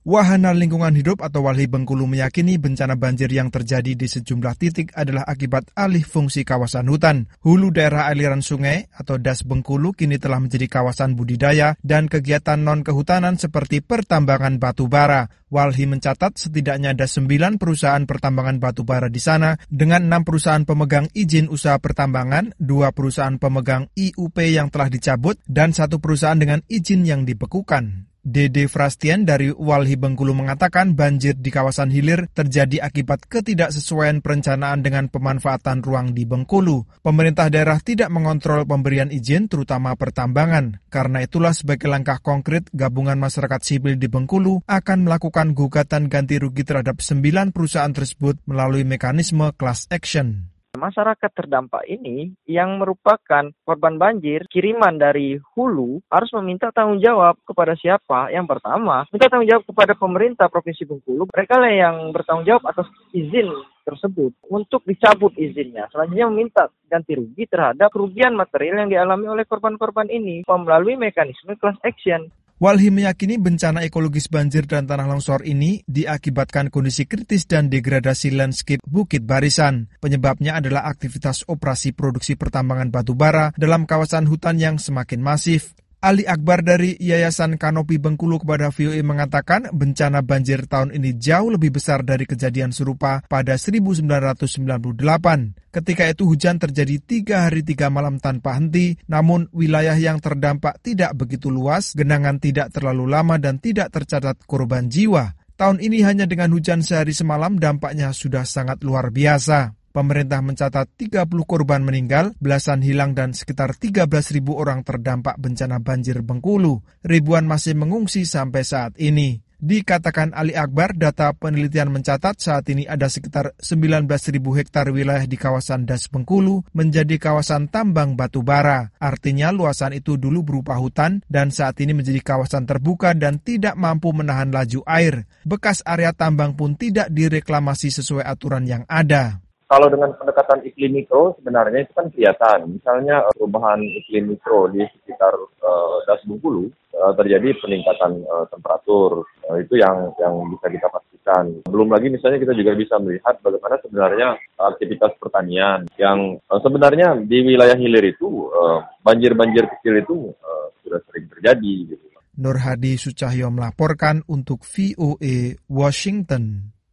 Wahana Lingkungan Hidup atau Walhi Bengkulu meyakini bencana banjir yang terjadi di sejumlah titik adalah akibat alih fungsi kawasan hutan. Hulu daerah aliran sungai atau Das Bengkulu kini telah menjadi kawasan budidaya dan kegiatan non-kehutanan seperti pertambangan batu bara. Walhi mencatat setidaknya ada 9 perusahaan pertambangan batu bara di sana dengan 6 perusahaan pemegang izin usaha pertambangan, 2 perusahaan pemegang IUP yang telah dicabut, dan 1 perusahaan dengan izin yang dibekukan. Dede Frastian dari Walhi Bengkulu mengatakan banjir di kawasan hilir terjadi akibat ketidaksesuaian perencanaan dengan pemanfaatan ruang di Bengkulu. Pemerintah daerah tidak mengontrol pemberian izin terutama pertambangan. Karena itulah sebagai langkah konkret, gabungan masyarakat sipil di Bengkulu akan melakukan gugatan ganti rugi terhadap 9 perusahaan tersebut melalui mekanisme class action. Masyarakat terdampak ini yang merupakan korban banjir, kiriman dari hulu harus meminta tanggung jawab kepada siapa? Yang pertama, minta tanggung jawab kepada pemerintah Provinsi Bengkulu. Mereka lah yang bertanggung jawab atas izin tersebut untuk dicabut izinnya. Selanjutnya meminta ganti rugi terhadap kerugian material yang dialami oleh korban-korban ini melalui mekanisme class action. Walhi meyakini bencana ekologis banjir dan tanah longsor ini diakibatkan kondisi kritis dan degradasi landscape Bukit Barisan. Penyebabnya adalah aktivitas operasi produksi pertambangan batu bara dalam kawasan hutan yang semakin masif. Ali Akbar dari Yayasan Kanopi Bengkulu kepada VOA mengatakan bencana banjir tahun ini jauh lebih besar dari kejadian serupa pada 1998. Ketika itu hujan terjadi 3 hari 3 malam tanpa henti, namun wilayah yang terdampak tidak begitu luas, genangan tidak terlalu lama dan tidak tercatat korban jiwa. Tahun ini hanya dengan hujan sehari semalam dampaknya sudah sangat luar biasa. Pemerintah mencatat 30 korban meninggal, belasan hilang dan sekitar 13.000 orang terdampak bencana banjir Bengkulu. Ribuan masih mengungsi sampai saat ini. Dikatakan Ali Akbar, data penelitian mencatat saat ini ada sekitar 19.000 hektar wilayah di kawasan Das Bengkulu menjadi kawasan tambang batu bara. Artinya luasan itu dulu berupa hutan dan saat ini menjadi kawasan terbuka dan tidak mampu menahan laju air. Bekas area tambang pun tidak direklamasi sesuai aturan yang ada. Kalau dengan pendekatan iklim mikro sebenarnya itu kan kelihatan. Misalnya perubahan iklim mikro di sekitar Das Bengkulu terjadi peningkatan temperatur. Itu yang bisa kita pastikan. Belum lagi misalnya kita juga bisa melihat bagaimana sebenarnya aktivitas pertanian yang sebenarnya di wilayah hilir itu banjir-banjir kecil itu sudah sering terjadi. Gitu. Nur Hadi Sucahyo melaporkan untuk VOA Washington.